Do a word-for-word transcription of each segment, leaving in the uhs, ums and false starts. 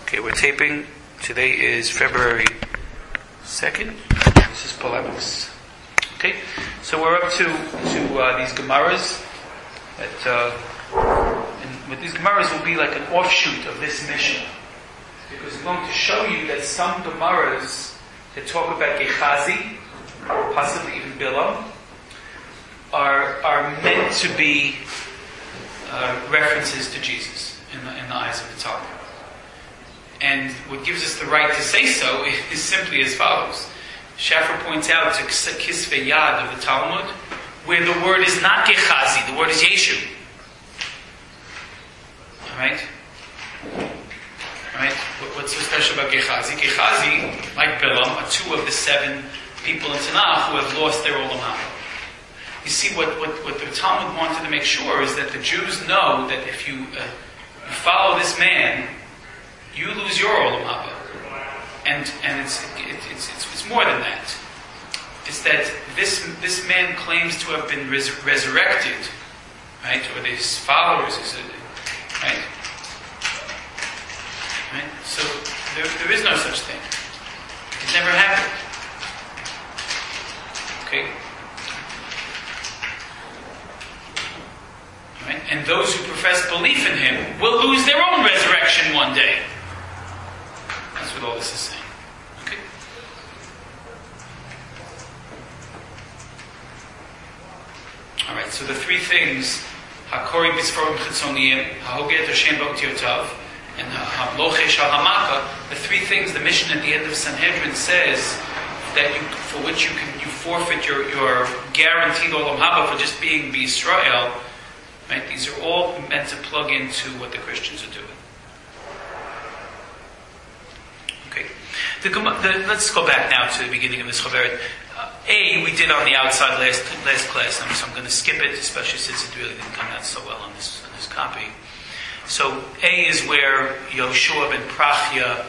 Okay, we're taping. Today is February second. This is polemics. Okay, so we're up to to uh, these Gemaras. That uh, and with these Gemaras will be like an offshoot of this mission, because we're going to show you that some Gemaras that talk about Gehazi, or possibly even Bilam, are are meant to be uh, references to Jesus in the, in the eyes of the Talmud. And what gives us the right to say so is simply as follows. Schaffer points out to Kisvei Yad of the Talmud, where the word is not Gehazi, the word is Yeshu. Alright? Alright? What's so special about Gehazi? Gehazi, like Bilam, are two of the seven people in Tanakh who have lost their Olam Haba. You see, what, what, what the Talmud wanted to make sure is that the Jews know that if you, uh, you follow this man, you lose your Olam Haba. And, and it's, it, it's, it's, it's more than that. It's that this, this man claims to have been res- resurrected, right? Or his followers, is it, right? Right? So there, there is no such thing. It never happened. Okay? Right? And those who profess belief in him will lose their own resurrection one day. That's what all this is saying. Okay? Alright, so the three things, HaKori B'Sforim Chitzoniyim, HaHogeh Hashem B'Otiotav, and HaMlochesh HaHamaka, the three things the mission at the end of Sanhedrin says that you, for which you can you forfeit your, your guaranteed Olam Haba for just being B'Yisrael, right? These are all meant to plug into what the Christians are doing. Okay. The, the, let's go back now to the beginning of this Chaveret. Uh, A, we did on the outside last last class, so I'm going to skip it, especially since it really didn't come out so well on this, on this copy. So A is where Yoshua ben Prachya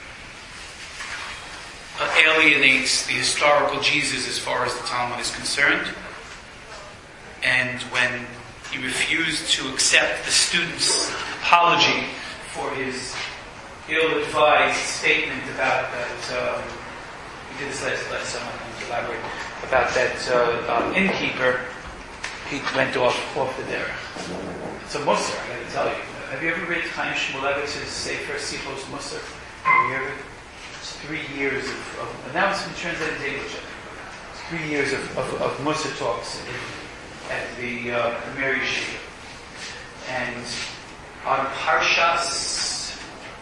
uh, alienates the historical Jesus as far as the Talmud is concerned. And when he refused to accept the student's apology for his ill-advised statement about that, um, we did this last class, so I'm not going to elaborate, about that uh, um, innkeeper, he went off, off the derech. It's a Musar, I got to tell you. Have you ever read Chaim Shmulevitz's Sefer Sichos Musar? Have you ever? It's three years of, of and now it's been translated into English. It's three years of, of, of Musar talks in, at the uh, Mary Yeshiva. And on Parshas,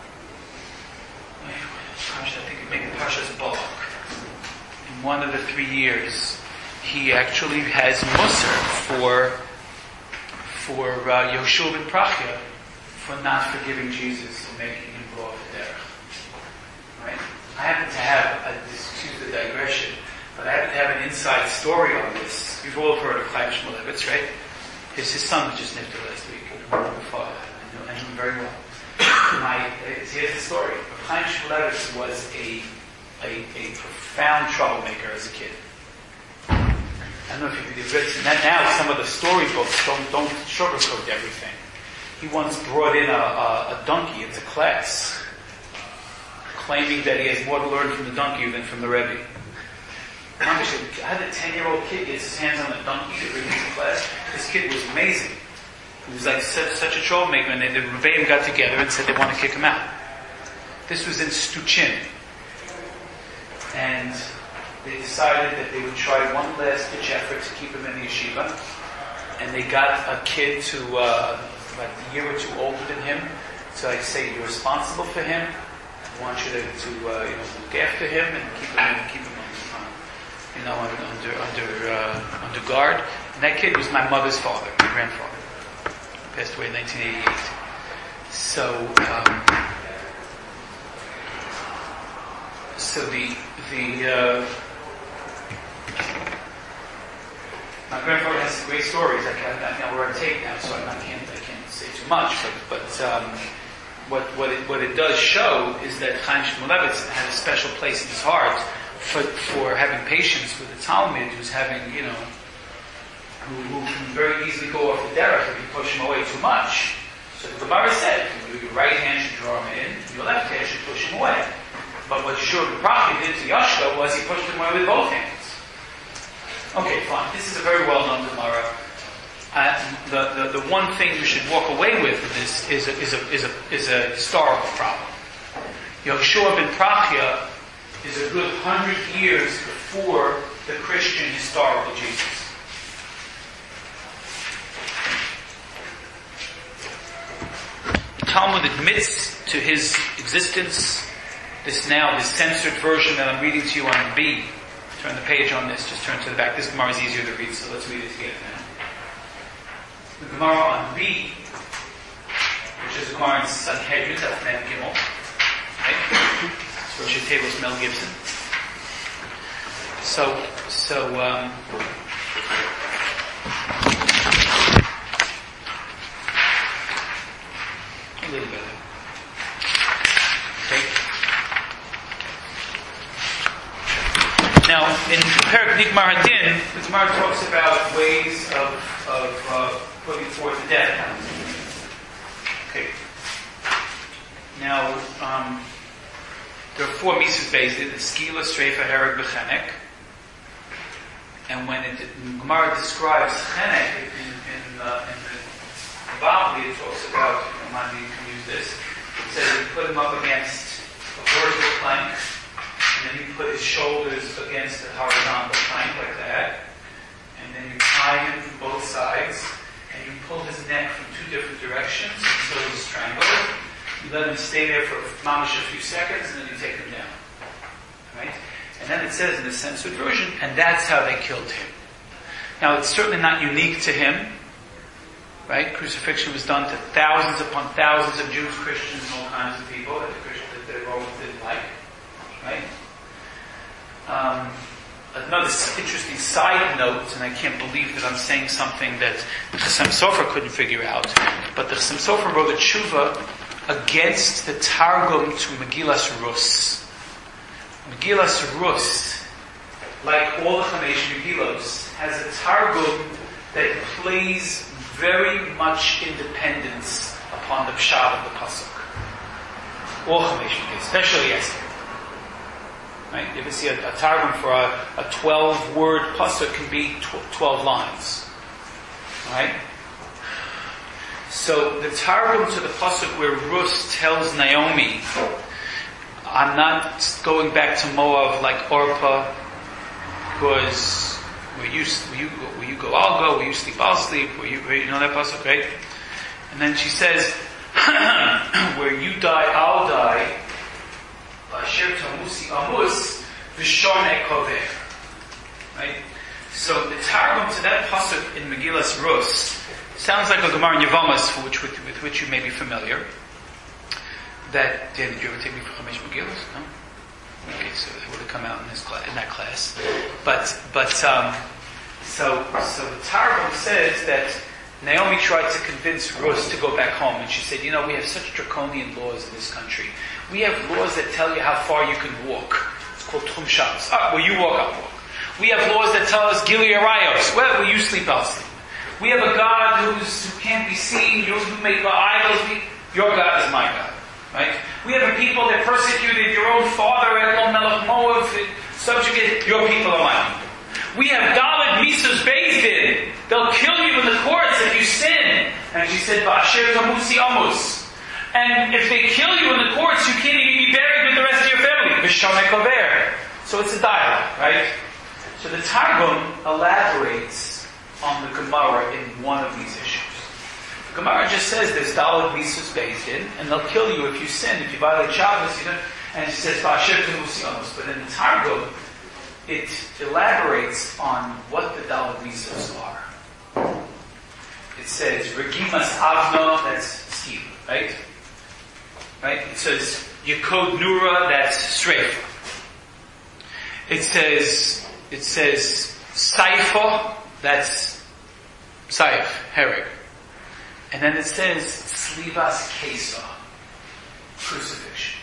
I think it may be Parshas Balak. In one of the three years, he actually has Musar for for uh, Yoshua ben Prachya for not forgiving Jesus and making him go off the derech. Right? I happen to have, a, excuse the digression, but I happen to have an inside story on this. You've all heard of Chaim Shmulevitz, right? His, his son was just nifter last week. I remember the father. I know, I know him very well. My, here's the story. Chaim Shmulevitz was a, a, a profound troublemaker as a kid. I don't know if you've read that now. Some of the storybooks don't don't sugarcoat everything. He once brought in a, a, a donkey into class, claiming that he has more to learn from the donkey than from the Rebbe. How did a ten-year-old kid get his hands on a donkey to bring into class? This kid was amazing. He was like such, such a troublemaker, and they, the Rebbeim got together and said they want to kick him out. This was in Stuchin. And they decided that they would try one last ditch effort to keep him in the yeshiva. And they got a kid to, uh, like a year or two older than him. So I say, you're responsible for him. I want you to, to uh, you know, look after him and keep him in, keep him on, you know, under under uh, under guard. And that kid was my mother's father, my grandfather. He passed away in nineteen eighty-eight. So, um, so the the uh, my grandfather has some great stories. I can't, I know we're on tape now, so I can't I can't say too much. But but um, what what it what it does show is that Chaim Shmulevitz had a special place in his heart for for having patience with the Talmud, who's having you know who, who can very easily go off the derech if you push him away too much. So the Gemara said, your right hand should draw him in, your left hand you should push him away. But what Yeshua ben Prachya did to Yashka was he pushed him away with both hands. Okay, fine. This is a very well-known Gemara. Uh, the, the the one thing you should walk away with is is a, is a is a is a historical problem. Yeshua ben Prachya is a good hundred years before the Christian historical Jesus. The Talmud admits to his existence. This now, this censored version that I'm reading to you on B. Turn the page on this, just turn to the back. This Gemara is easier to read, so let's read it together now. The Gemara on B, which is a Gemara in Sanhedrin, that's Mem Gimel. Right? It's Rosh Table Mel Gibson. So, so, um, a little bit. Okay. Now, in Perek Nigmar Hadin, the Gemara talks about ways of, of uh, putting forth the death penalty. Okay. Now, um, there are four mitzvahs based in the Skila, Streifa, Hereg, Bechenek. And when it, Gemara describes Chenek in, in, uh, in the Bavli, it talks about, you know, you can use this, it says you put him up against a vertical plank, and then you put his shoulders against the horizontal plank like that, and then you tie him from both sides, and you pull his neck from two different directions until he's strangled. You let him stay there for mamish a few seconds, and then you take him down. Right? And then it says in the censored version, and that's how they killed him. Now, it's certainly not unique to him. Right? Crucifixion was done to thousands upon thousands of Jews, Christians, and all kinds of people that the, Christians, that the Romans didn't like. Right? Um, another interesting side note, and I can't believe that I'm saying something that the Chassam Sofer couldn't figure out, but the Chassam Sofer wrote a tshuva against the Targum to Megillas Rus. Megillas Rus, like all the Chamesh Megillos, has a Targum that plays very much independence upon the pshat of the pasuk. All Chamesh Megillos, especially Esther. Right? You ever see a, a Targum for a, a twelve-word pasuk can be tw- twelve lines. Right? So the Targum to the pasuk where Rus tells Naomi, I'm not going back to Moab like Orpah, because where you, where you, where you go, I'll go, where you sleep, I'll sleep, where you, where you know that pasuk, right? And then she says, where you die, I'll die, Asher Tamusi Amus, Vishone Kover. Right? So the Targum to that pasuk in Megillas Rus sounds like a Gemara in Yevamos, for which, with, with which you may be familiar. That, Dan, did you ever take me for Chamesh Megillas? No? Okay, so it would have come out in this class, in that class. But, but, um, so, so the Targum says that Naomi tried to convince Rus to go back home, and she said, you know, we have such draconian laws in this country. We have laws that tell you how far you can walk. It's called Tchum Shabbos. Ah, where you walk, I'll walk. We have laws that tell us Gili Arayos. Where you sleep, I'll sleep. We have a God who's, who can't be seen. You make idols. Your God is my God. Right? We have a people that persecuted your own father at El Melech Moav, subjugated. Your people are my people. We have Dalet Misus Beis Din. They'll kill you in the courts if you sin. And she said, Ba'asher Tamusi Amus. And if they kill you in the courts, you can't even be buried with the rest of your family. V'shomei kover. So it's a dialogue, right? So the Targum elaborates on the Gemara in one of these issues. The Gemara just says there's Dalet Misus Beis Din, and they'll kill you if you sin, if you violate Shabbos, you know, and it says Ba'asher Tamusi Amus. But in the Targum, it elaborates on what the Dalet Misus are. It says Regimas Avna, that's scheme, right? Right? It says Yekod Nura, that's Streifa. It says it says Saifa, that's Saif, Hereg. And then it says Slivas Kesa, crucifixion.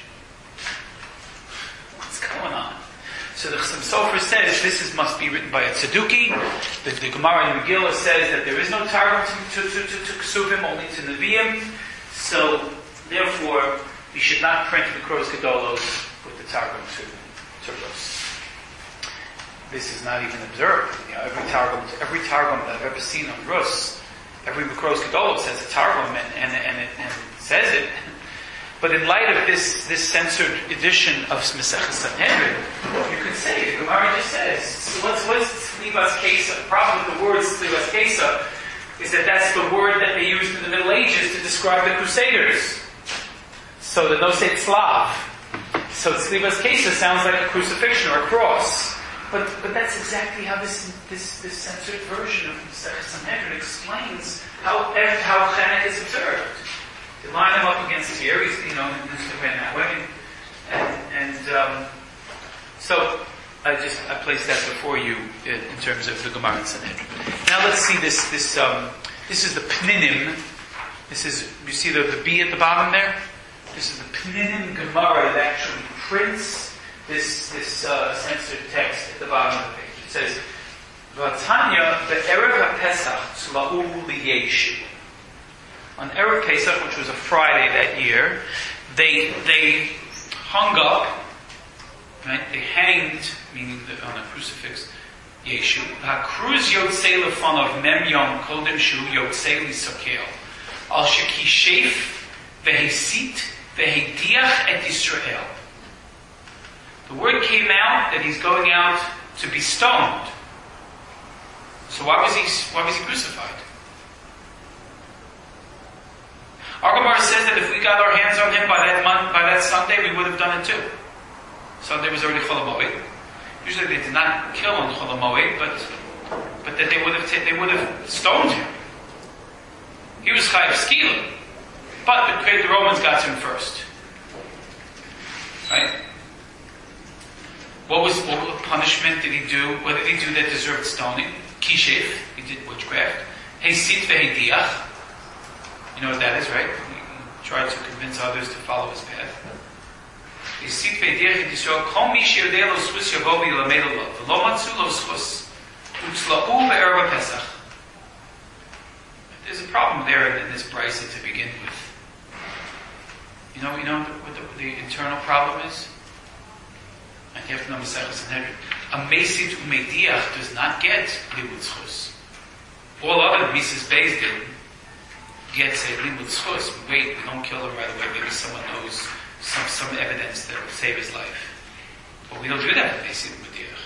What's going on? So the Chassam Sofer says this is, must be written by a Tzeduki. The, the Gemara in Megillah says that there is no Targum to, to, to, to, to Ksuvim, only to Nevi'im. So therefore, You should not print the Kroos Gedolos with the Targum to, to Rus. This is not even observed. You know, every Targum, every Targum that I've ever seen on Rus, every Kroos Gedolos has a Targum and, and, and, it, and it says it. But in light of this, this censored edition of Masechah Sanhedrin, you could say, the Gemara just says, so what's, what's Tzlivas Kesa? The problem with the word Tzlivas Kesa is that that's the word that they used in the Middle Ages to describe the Crusaders. So the Nosei Tzlav. So Tzlivas Kesa sounds like a crucifixion or a cross. But but that's exactly how this this, this censored version of Masechah Sanhedrin explains how how Chanukah is observed. They line them up against here, you know, in this way and that way. And, and um, so I just I placed that before you in, in terms of the Gemara and Sanhedrin. Now let's see this this um, this is the Pninim. This is, you see the, the B at the bottom there? This is the Pninim Gemara that actually prints this this uh, censored text at the bottom of the page. It says, Vatanya be'erev HaPesach tzla'u liyeshu. On Erev Pesach, which was a Friday that year, they they hung up, right? They hanged, meaning the, on a crucifix, Yeshu. Ha'kruz yotzei lefanav mem yom kodem shu yotzei lisakel. Al shekishef vehesit vehediach et Yisrael. The word came out that he's going out to be stoned. So why was he why was he crucified? Our Gemara says that if we got our hands on him by that month, by that Sunday, we would have done it too. Sunday was already Chol HaMoed. Usually they did not kill on Chol HaMoed, but but that they would have t- they would have stoned him. He was Chayav Skila, but the, the Romans got to him first. Right? What was what punishment did he do? What did he do that deserved stoning? Kishef, he did witchcraft. Heisit vehediach. You know what that is, right? He tried to convince others to follow his path. There's a problem there in this brisa to begin with. You know, you know what the, the, the internal problem is? And you have to know Masechah Sanhedrin. A mesid umediach does not get limud zchus. All other Mises Beis Din gets a limud zchus. We wait, we don't kill him right away. Maybe someone knows some some evidence that will save his life. But we don't do that with mesid umediach.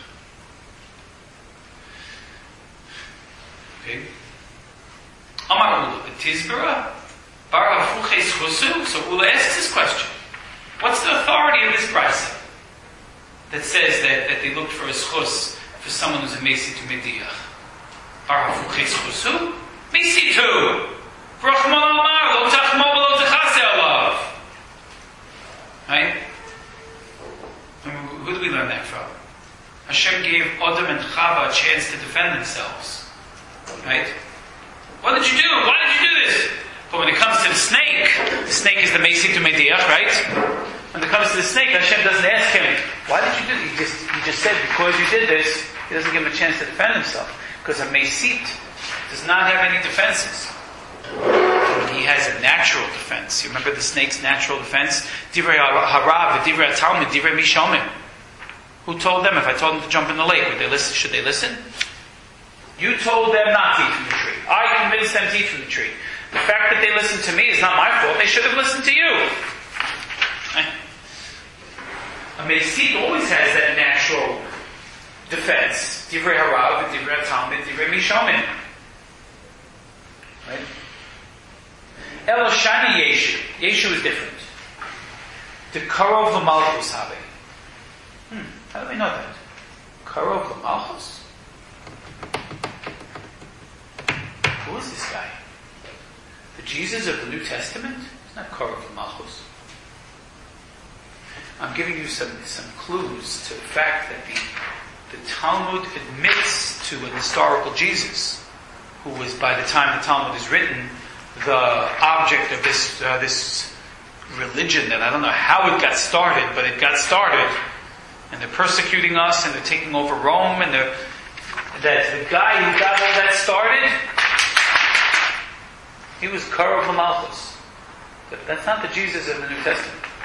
Okay. Amar Ula, Tizbara, Bar Hafuches Chusu. So Ula asks this question: what's the authority of this brisa that says that, that they looked for a schus for someone who's a mesi to mediach? Bar Hafuches Chusu, mesi to Rachman Amar Lo Tachmo Lo Tachase Alav. Right? Who do we learn that from? Hashem gave Adam and Chava a chance to defend themselves. Right? What did you do? Why did you do this? But when it comes to the snake, the snake is the Mesi to Mediach, right? When it comes to the snake, Hashem doesn't ask him, why did you do this? He just, he just said, because you did this, he doesn't give him a chance to defend himself. Because a Mesit does not have any defenses. He has a natural defense. You remember the snake's natural defense? Divrei Harav, Divrei Talmud, Divrei Mishomim. Who told them? If I told them to jump in the lake, would they listen? Should they listen? You told them not to eat from the tree. I convinced them to eat from the tree. The fact that they listened to me is not my fault. They should have listened to you. A Mesit always has that natural defense. Divrei Harav, Divrei Talmud, Divrei Mishomim. Right? El Shani Yeshu. Yeshu is different. The Karov L'Malchus Habe. Hmm. How do we know that? Karov L'Malchus? Who is this guy? The Jesus of the New Testament? It's not Karov L'Malchus. I'm giving you some, some clues to the fact that the, the Talmud admits to an historical Jesus, who was, by the time the Talmud is written, the object of this uh, this religion that I don't know how it got started, but it got started, and they're persecuting us, and they're taking over Rome, and they're, that the guy who got all that started, he was Karov L'Malchus. But that's not the Jesus of the New Testament.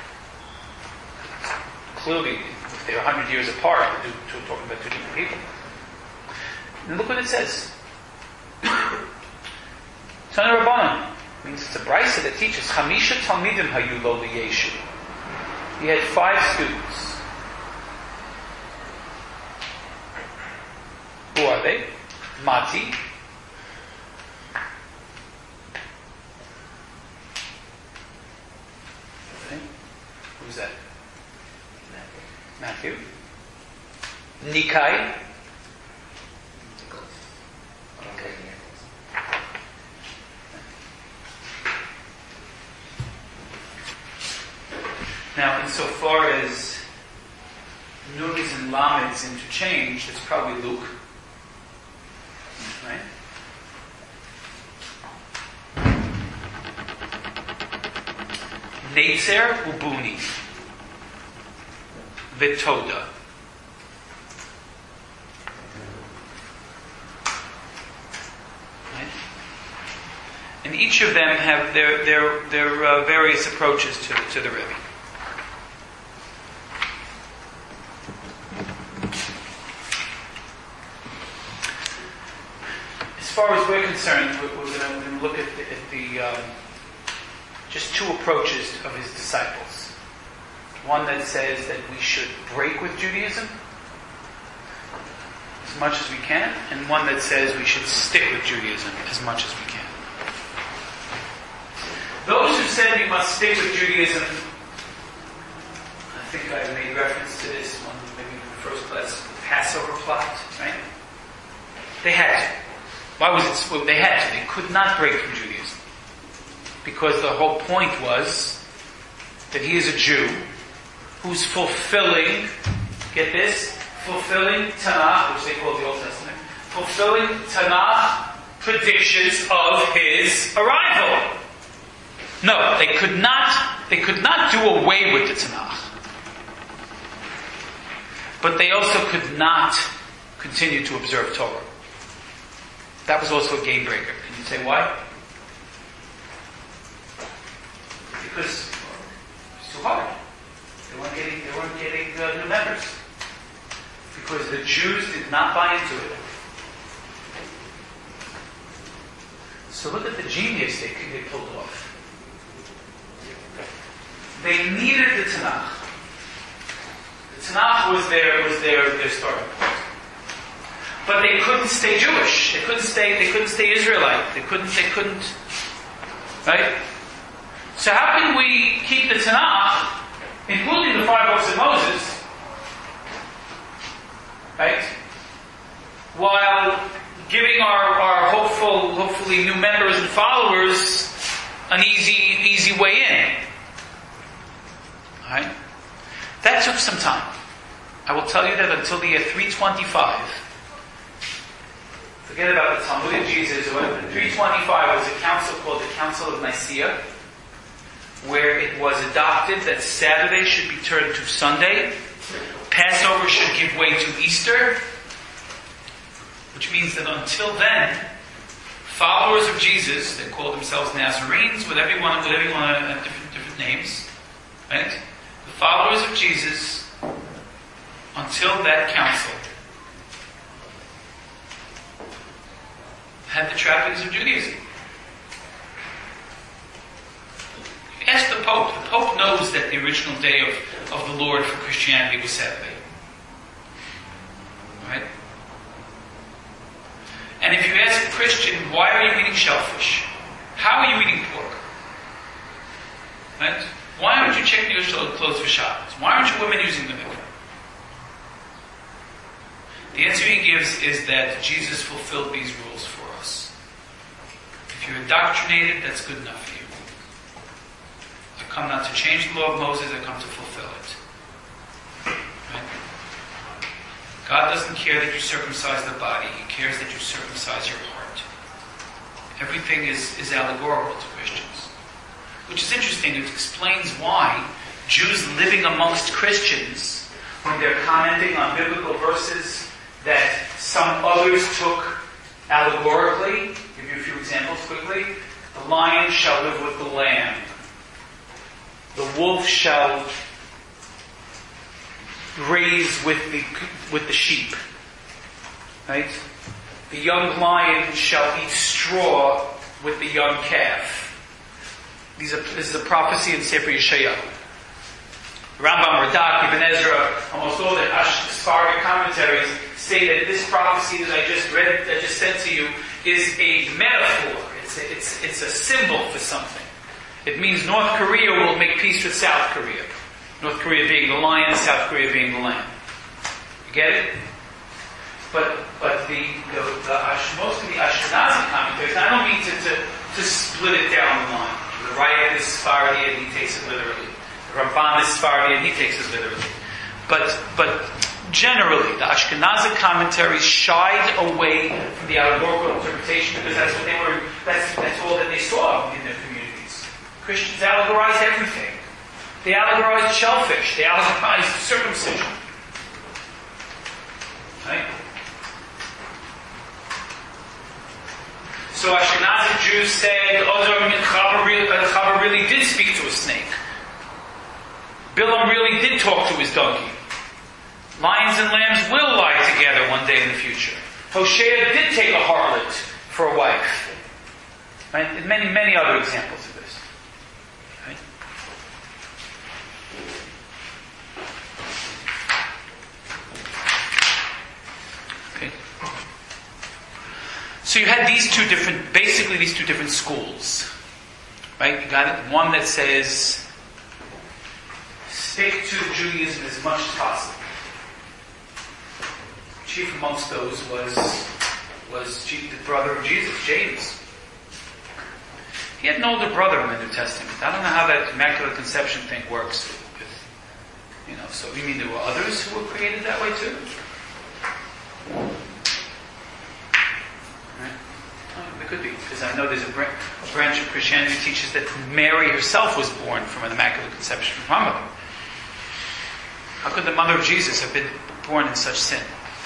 clearly, if they're one hundred years apart, we're two, talking about two different people. And look what it says. Tana Rabbanan means it's a brisa that teaches Chamisha Talmidim Hayu Lo Yeshu. He had five students. Who are they? Mati. Okay. Who's that? Matthew. Nikai. Okay. Now, insofar as Nunis and Lameds interchange, it's probably Luke. Right? Netzer Ubuni. Vitoda. Right? And each of them have their their their uh, various approaches to to the Rebbe. As far as we're concerned, we're, we're going to look at the, at the um, just two approaches of his disciples. One that says that we should break with Judaism as much as we can, and one that says we should stick with Judaism as much as we can. Those who said we must stick with Judaism, I think I made reference to this one, maybe in the first class, Passover plot, right? They had to. Why was it? Well, they had to. They could not break from Judaism. Because the whole point was that he is a Jew who's fulfilling, get this, fulfilling Tanakh, which they call the Old Testament, fulfilling Tanakh predictions of his arrival. No, they could not, they could not do away with the Tanakh. But they also could not continue to observe Torah. That was also a game breaker. Can you say why? Because it's too hard. They weren't getting, they weren't getting uh, new members. Because the Jews did not buy into it. So look at the genius they, they pulled off. They needed the Tanakh. The Tanakh was their was their, their starting point. But they couldn't stay Jewish. They couldn't stay. They couldn't stay Israelite. They couldn't. They couldn't. Right. So how can we keep the Tanakh, including the five books of Moses, right, while giving our, our hopeful, hopefully new members and followers an easy, easy way in? Right. That took some time. I will tell you that until the year three twenty-five. Forget about the Talmudic Jesus. three twenty-five was a council called the Council of Nicaea, where it was adopted that Saturday should be turned to Sunday, Passover should give way to Easter, which means that until then, followers of Jesus, they call themselves Nazarenes, whatever you want, whatever you want, uh, different, different names, right? The followers of Jesus, until that council, had the trappings of Judaism. Ask the Pope. The Pope knows that the original day of, of the Lord for Christianity was Saturday. Right? And if you ask a Christian, why are you eating shellfish? How are you eating pork? Right? Why aren't you checking your clothes for Shabbos? Why aren't you women using the mikveh? The answer he gives is that Jesus fulfilled these rules for us. If you're indoctrinated, that's good enough for you. I come not to change the law of Moses, I come to fulfill it. Right? God doesn't care that you circumcise the body, He cares that you circumcise your heart. Everything is, is allegorical to Christians. Which is interesting, it explains why Jews living amongst Christians, when they're commenting on biblical verses that some others took allegorically, I'll give you a few examples quickly. The lion shall live with the lamb. The wolf shall graze with the with the sheep. Right? The young lion shall eat straw with the young calf. These are, this is a prophecy in Sefer Yeshayahu. Rambam, Radak, Ibn Ezra, almost all the Sephardic commentaries say that this prophecy that I just read, that I just said to you, is a metaphor. It's a, it's, it's a symbol for something. It means North Korea will make peace with South Korea. North Korea being the lion, South Korea being the lamb. You get it? But but the, the, the most of the Ashkenazi commentaries, I don't mean to, to, to split it down the line. The Raya is Sephardi and he takes it literally. The Ramban is Sephardi and he takes it literally. But but generally, the Ashkenazi commentaries shied away from the allegorical interpretation because that's what they were. That's that's all that they saw in their communities. Christians allegorized everything. They allegorized shellfish. They allegorized circumcision. Right? So Ashkenazi Jews said, oh, Chava really did speak to a snake. Bilam really did talk to his donkey. Lions and lambs will lie together one day in the future. Hosea did take a harlot for a wife. Right? And many, many other examples of this. Right? Okay. So you had these two different, basically these two different schools. Right? You got it. One that says, stick to Judaism as much as possible. Chief amongst those was was the brother of Jesus, James. He had an older brother in the New Testament. I don't know how that Immaculate Conception thing works. With, you know, so you mean there were others who were created that way too? Right? Oh, it could be, because I know there's a, br- a branch of Christianity that teaches that Mary herself was born from an Immaculate Conception from her mother. How could the mother of Jesus have been born in such sin?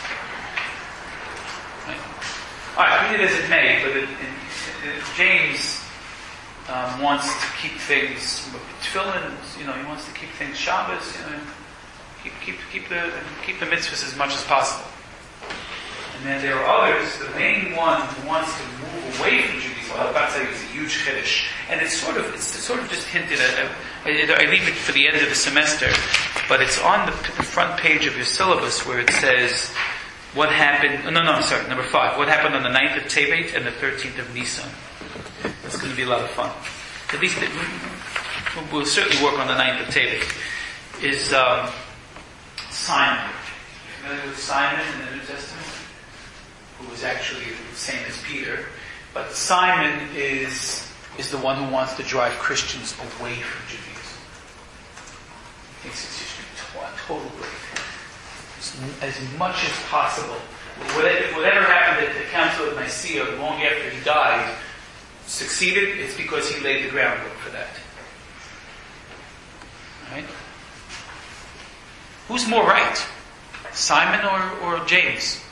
Alright, read it as it may, but it, it, it, James um, wants to keep things, tefillin, you know, he wants to keep things Shabbos, you know, keep keep keep the keep the mitzvahs as much as possible. And then there are others. The main one who wants to move away from Judaism, I'm about to tell you, is a huge chiddush, and it's sort of it's sort of just hinted at. I, I leave it for the end of the semester, but it's on the, the front page of your syllabus where it says. What happened, no, no, I'm sorry, number five. What happened on the ninth of Tevet and the thirteenth of Nisan? It's going to be a lot of fun. At least it, we'll certainly work on the ninth of Tevet. Is um, Simon. You familiar with Simon in the New Testament? Who was actually the same as Peter. But Simon is is the one who wants to drive Christians away from Judaism. He thinks it's just a total break. As much as possible. Whatever, whatever happened at the Council of Nicaea long after he died succeeded, it's because he laid the groundwork for that. Right? Who's more right? Simon or, or James?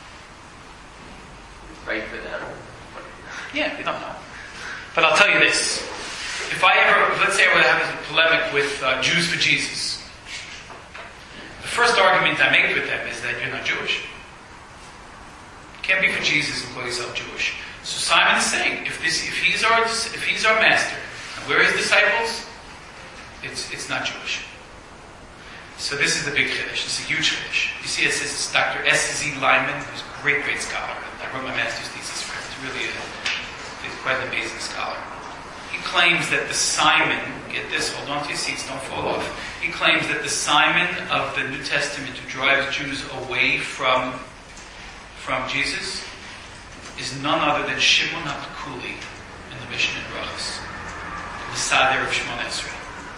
Right for them. Yeah, we don't know. But I'll tell you this. If I ever, let's say I would have a polemic with uh, Jews for Jesus. The first argument I make with them is that you're not Jewish. You can't be for Jesus and call yourself Jewish. So Simon is saying, if this, if he's our, if he's our master, and we're his disciples, it's it's not Jewish. So this is the big chiddush. It's a huge chiddush. You see, it says it's Doctor S Z Lyman, who's a great, great scholar. I wrote my master's thesis for him. He's really a, he's quite an amazing scholar. He claims that the Simon, get this, hold on to your seats, don't fall off. He claims that the Simon of the New Testament who drives Jews away from, from Jesus is none other than Shimon HaPekuli in the Mishnah in Brachos, the Sader of Shimon Esrei,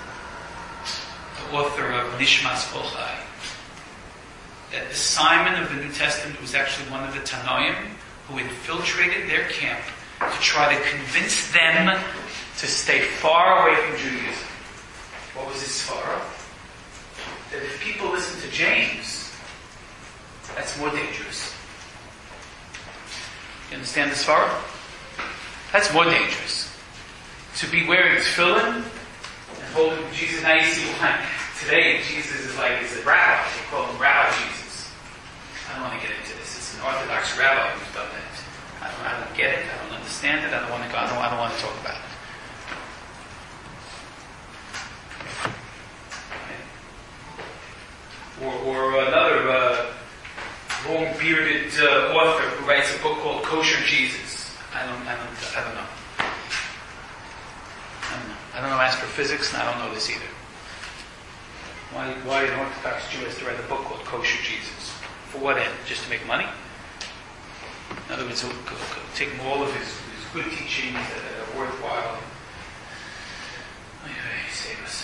the author of Nishmas Ochai. That the Simon of the New Testament was actually one of the Tanoim who infiltrated their camp to try to convince them to stay far away from Judaism. What was his svara? That if people listen to James, that's more dangerous. You understand the svara? That's more dangerous. To be wearing tefillin and holding Jesus. Now you see why. today Jesus is like, is a rabbi. They call him Rabbi Jesus. I don't want to get into this. It's an Orthodox rabbi who's done that. I don't, I don't get it. I don't understand it. I don't want to go. I don't, I don't want to talk about it. Or, or another uh, long-bearded uh, author who writes a book called Kosher Jesus. I don't, I don't, I don't know. I don't know. I don't know astrophysics, and I don't know this either. Why, why an Orthodox Jew has to write a book called Kosher Jesus? For what end? Just to make money? In other words, he'll, he'll take all of his, his good teachings that are worthwhile. Save us.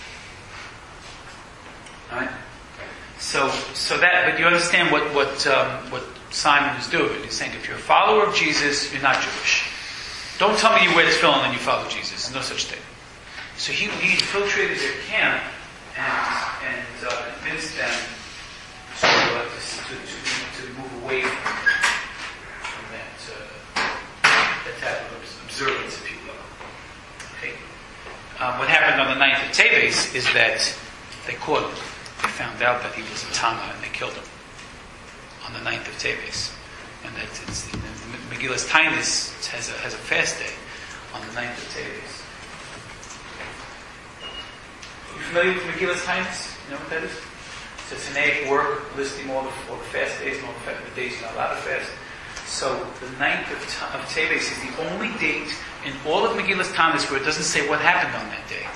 All right. So, so that, but you understand what what um, what Simon is doing. He's saying, if you're a follower of Jesus, you're not Jewish. Don't tell me you wear tefillin and you follow Jesus. There's no such thing. So he, he infiltrated their camp and and uh, convinced them to, uh, to, to to move away from, from that uh, that type of observance, if you will. Okay. Um, what happened on the ninth of Teves is that they caught him. They found out that he was a Tama and they killed him on the ninth of Teves. And that it's, the Megillas Taanis has a, has a fast day on the ninth of Teves. Are you familiar with Megillas Taanis? You know what that is? It's a Tanaic work listing all the, all the fast days and all the, the days you're not allowed to fast. So the ninth of, of Teves is the only date in all of Megillas Taanis where it doesn't say what happened on that day.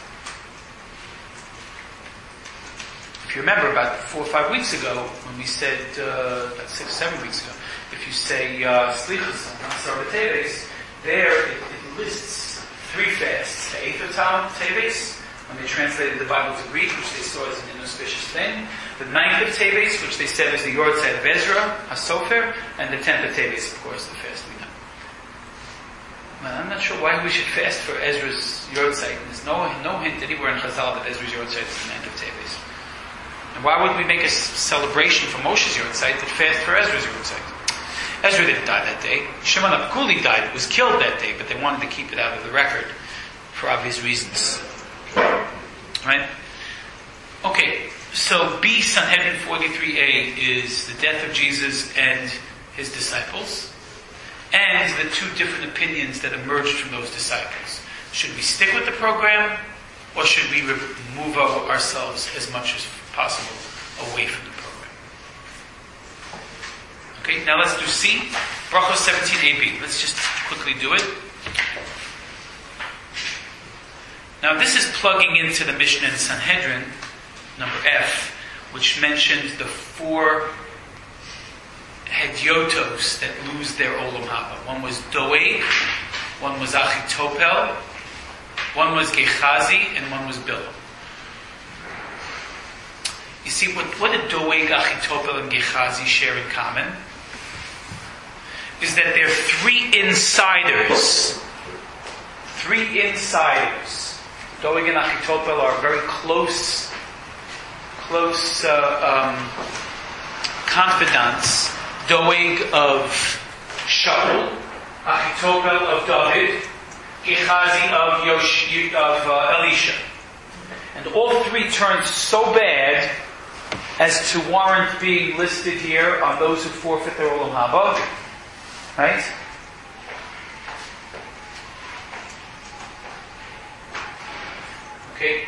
If you remember, about four or five weeks ago, when we said, uh, about six, seven weeks ago, if you say Slichus on Asar Teves, there it, it lists three fasts. The eighth of Teves, when they translated the Bible to Greek, which they saw as an inauspicious thing. The ninth of Teves, which they said was the Yortzeit of Ezra, HaSofer, and the tenth of Teves, of course, the fast we know. Well, I'm not sure why we should fast for Ezra's Yortzeit. There's no, no hint anywhere in Chazal that Ezra's Yortzeit is the ninth of Teves. And why would we make a celebration for Moshe's Yortzeit that fast for Ezra's Yortzeit? Ezra didn't die that day. Shimon HaPkuli died, was killed that day, but they wanted to keep it out of the record for obvious reasons. Right? Okay, so B, Sanhedrin forty-three A, is the death of Jesus and his disciples, and the two different opinions that emerged from those disciples. Should we stick with the program, or should we remove ourselves as much as possible away from the program? Okay, now let's do C. Brachos seventeen A B. Let's just quickly do it. Now this is plugging into the Mishnah in Sanhedrin, number F, which mentions the four hedyotos that lose their olam haba. One was Doeg, one was Achitopel, one was Gehazi, and one was Bilam. You see, what, what did Doeg, Achitopel, and Gehazi share in common? Is that they're three insiders. Three insiders. Doeg and Achitopel are very close, close uh, um, confidants. Doeg of Shaul, Achitopel of David, Gehazi of, Yosh, of uh, Elisha. And all three turned so bad as to warrant being listed here on those who forfeit their olam haba. Right? Okay.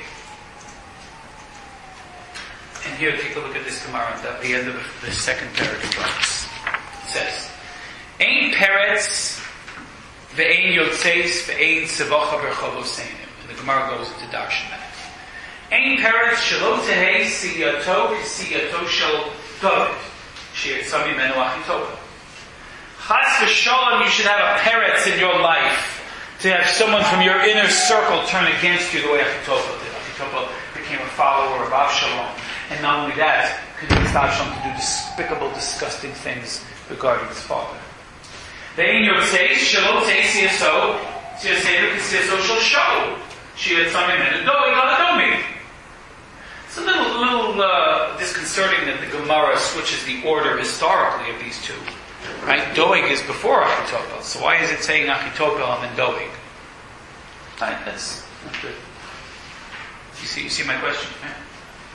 And here, take a look at this Gemara at the end of the second paragraph. It says, Ein peretz ve'ein yotzeis ve'ein tzevacha berchovosenim. And the Gemara goes into darshan that. Ein peretz shelo tehei siyato siyato shel David sheyitzah mimenu Achitopel. Chas v'sholem, you should have a peretz in your life to have someone from your inner circle turn against you the way Achitopel did. Achitopel became a follower of Avshalom. And not only that, convinced Avshalom to do despicable, disgusting things regarding his father. Ve'ein yotzeis shelo tehei siyato siyato shel Shaul sheyitzah mimenu Doeg. It's a little, little uh, disconcerting that the Gemara switches the order historically of these two. Right? Doeg is before Achitopel. So why is it saying Achitopel and then Doeg? Right? That's not good. You see, you see my question? Right?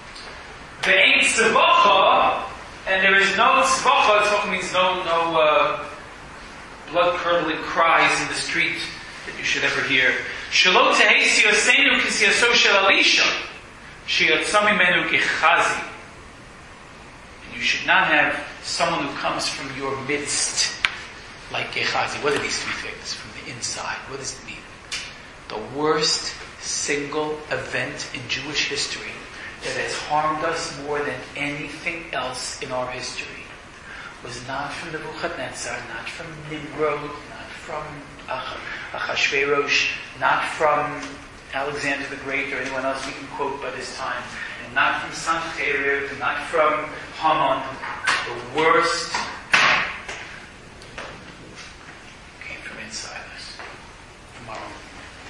tzvacha, and there is no tzvacha. Tzvacha means no no uh, blood curdling cries in the street that you should ever hear. Shelo tehei siyasenu kisiyaso shel Elisha, sheyatzah mimenu gechazi. You should not have someone who comes from your midst like Gehazi. What are these three things? From the inside. What does it mean? The worst single event in Jewish history that has harmed us more than anything else in our history was not from Nebuchadnezzar, not from Nimrod, not from Achashverosh, not from Alexander the Great or anyone else we can quote by this time, and not from Sanherib, and not from Haman. The worst came from inside us, from our own.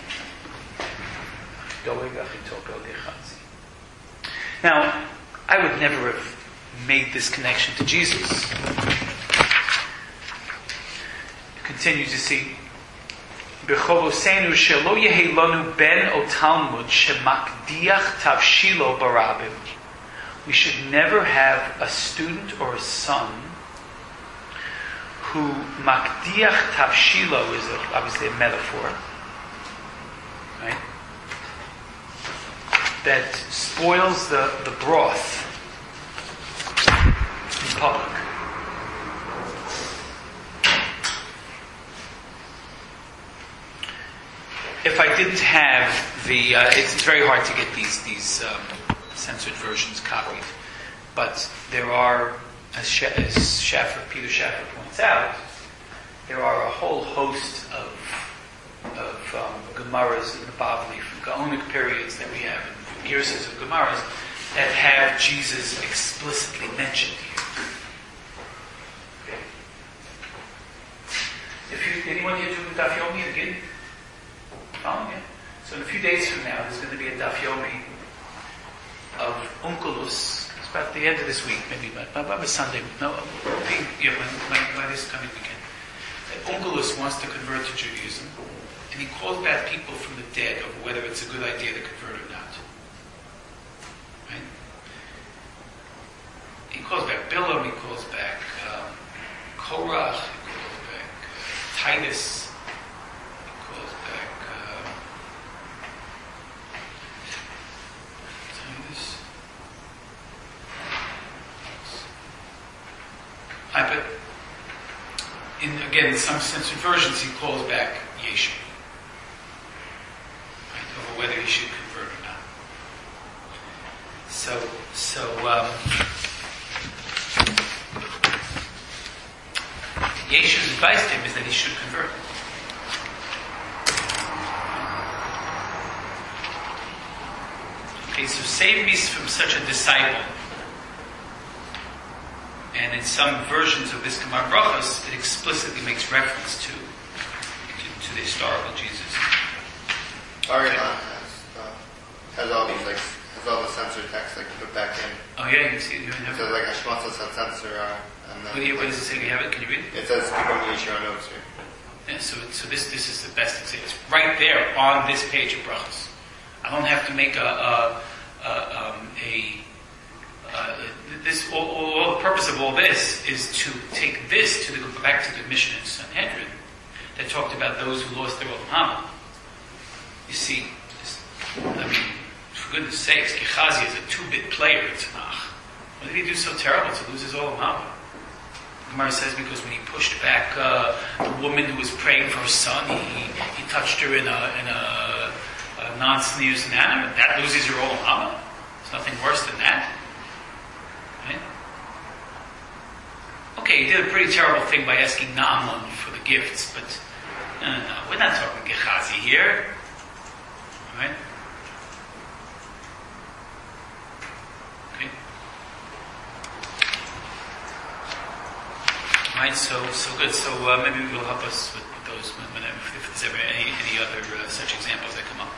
Now, I would never have made this connection to Jesus. Continue to see. B'chovosenu shelo yehi lanu ben o Talmud shemakdiach tavshilo barabim. We should never have a student or a son who makdiach tavshilo is a, obviously a metaphor, right? That spoils the, the broth in public. If I didn't have the, uh, it's, it's very hard to get these these um, censored versions copied, but there are, as, Sh- as Schaffer, Peter Schaffer points out, there are a whole host of of um, Gemaras in the Bavli from Gaonic periods that we have, and Girsas of Gemaras that have Jesus explicitly mentioned here. Okay. If you, anyone here do Daf Yomi again? Oh, yeah. So in a few days from now, there's going to be a Daf Yomi of Onkelos. It's about the end of this week, maybe by, by, by Sunday. No, yeah, by, by, by this coming weekend. That Onkelos wants to convert to Judaism, and he calls back people from the dead over whether it's a good idea to convert or not. Right? He calls back Bilam, he calls back um, Korach, he calls back uh, Titus. I bet, in again, some censored versions, he calls back Yeshu, right, over whether he should convert or not. So, so um, Yeshu's advice to him is that he should convert. Okay, so save me from such a disciple. And in some versions of this Gemara Brachos, it explicitly makes reference to, to, to the historical Jesus. Ariana has, uh, has all these, like, has all the censored text, like, put back in. Oh yeah, you see, you have it. So, like, Hashmata said censor, uh, and then... What, do you, what does it say? Do you have it? Can you read it? It says, keep on the Yeshua notes here. Yeah, so, so this, this is the best example. It's right there on this page of Brachos. I don't have to make a, a, a, um, a Uh, this, all, all, all the purpose of all this is to take this to the, go back to the Mishnah in Sanhedrin that talked about those who lost their Olam Haba. You see, this, I mean, for goodness sakes, Gehazi is a two-bit player in Tanakh. What did he do so terrible to lose his Olam Haba? Gemara says because when he pushed back uh, the woman who was praying for her son, he, he touched her in a, in a, a non-sneeze inanimate. That loses your Olam Haba. There's nothing worse than that. Right? Okay, he did a pretty terrible thing by asking Naaman for the gifts, but no, no, no, we're not talking Gehazi here. Right? Okay. Right, so so good. So uh, maybe will help us with, with those whenever, if there's ever any, any other uh, such examples that come up.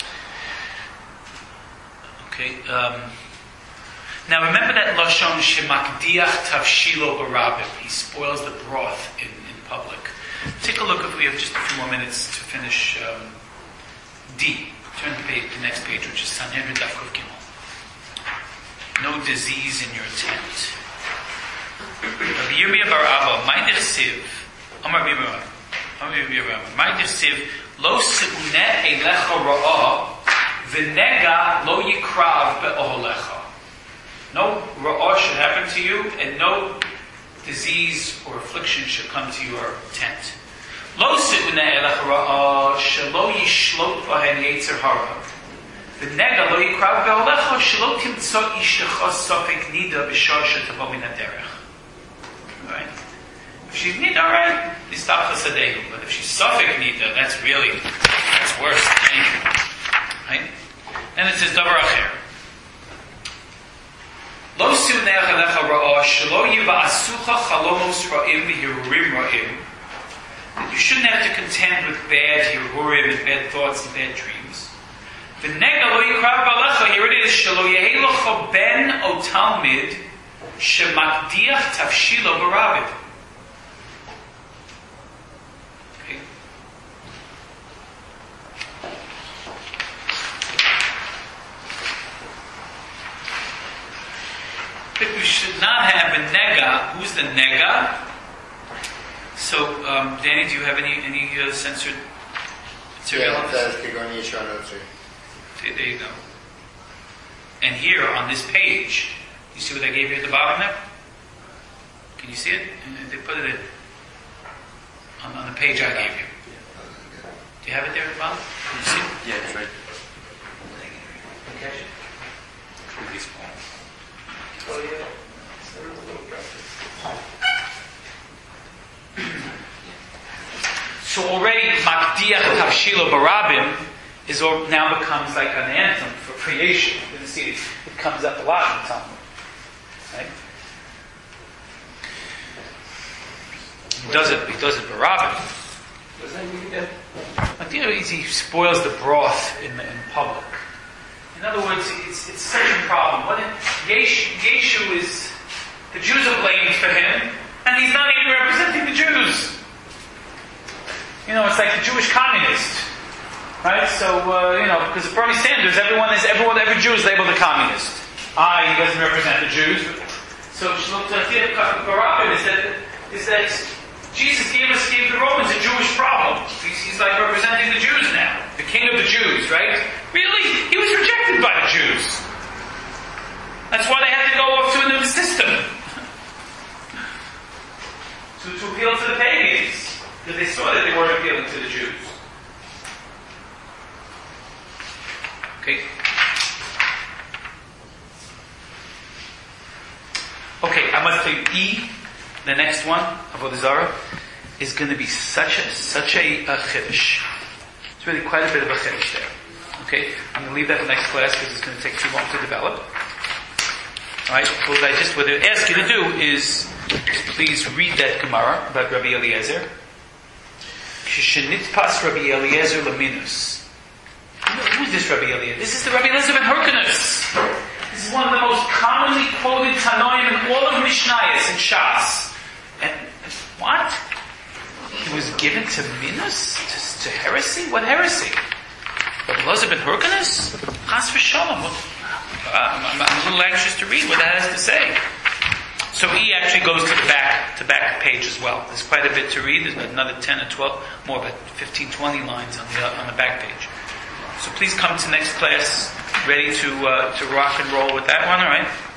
Okay. Um, Now remember that Lashon Shemakdiach Tavshilo Barabim. He spoils the broth in, in public. Take a look if we have just a few more minutes to finish um, D. Turn to page, the next page, which is Sanhedrin Daf Kuf Gimel. no disease in your tent. Rabbi Yirmiyah bar Abba, my nechsiv, Amar Rabbi Yirmiyah, Amar Rabbi Yirmiyah, my nechsiv, lo se'uneh eilecha ra'ah, v'nega lo yikrav be'oholecha. No ra'ah should happen to you, and no disease or affliction should come to your tent. Lo se'uneh eilecha ra'ah, shelo yishlot bahen yetzer hara. V'nega lo yikrav be'oholecha, shelo timtso ishtecha sofek nida b'shar shetavo min haderech. Right? If she's nida, alright, nistach chasadehu. But if she's sofek nida, that's really, that's worse. Right? And it says davar acher. Lo siunech alecha ra'ah, shelo yiva'asucha chalomos ra'im v'hirurim ra'im. You shouldn't have to contend with bad hirurim and bad thoughts and bad dreams. V'nega lo yikrav b'alecha, here it is, shelo yehelocha ben o talmid, shemakdiach tafshilo barabim. Okay. But we should not have a nega. Who's the nega? So, um, Danny, do you have any any uh, censored material? Yeah, that's Kigoni Yishon three. Okay, there you go. And here on this page, you see what I gave you at the bottom there? Can you see it? They put it in, on, on the page I gave you. Do you have it there at the bottom? Can you see it? Yeah, it's right. Catch it? Really small. Oh, yeah. So already, Makdiach Tavshilo Barabim is all, now becomes like an anthem for creation. You can see it, it comes up a lot in the Talmud. Right? He does it, he does it Barabim. Does that mean that? Like, you know, he spoils the broth in, in public. In other words, it's, it's such a problem. What it, Yeshu, Yeshu is, the Jews are blamed for him, and he's not even representing the Jews. You know, it's like the Jewish communist, right? So, uh, you know, because of Bernie Sanders, everyone is, everyone, every Jew is labeled a communist. Ah, he doesn't represent the Jews. So, Barabim is that, is that Jesus gave us, gave the Romans a Jewish problem. He's, he's like representing the Jews now. The king of the Jews, right? Really? He was rejected by the Jews. That's why they had to go off to another system. to, to appeal to the pagans. Because they saw that they weren't appealing to the Jews. Okay? Okay, I must tell you, E, the next one, Avodah Zarah, is going to be such a, such a, a chiddush. It's really quite a bit of a chiddush there. Okay? I'm going to leave that for next class because it's going to take too long to develop. Alright? What I just what I ask you to do is please read that Gemara about Rabbi Eliezer. Shenitpas Rabbi Eliezer Laminus. Who is this Rabbi Eliezer? This is the Rabbi Eliezer ben Hyrcanus. This is one of the most commonly quoted Tanoim in all of Mishnayos and Shas. And what? He was given to Minus? To, to heresy? What heresy? Rabbi Eliezer ben Hyrcanus? Chas v'shalom. I'm, I'm, I'm a little anxious to read what that has to say. So he actually goes to the back, to back page as well. There's quite a bit to read. There's another ten or twelve, more about fifteen, twenty lines on the on the back page. So please come to next class ready to uh, to rock and roll with that one. All right.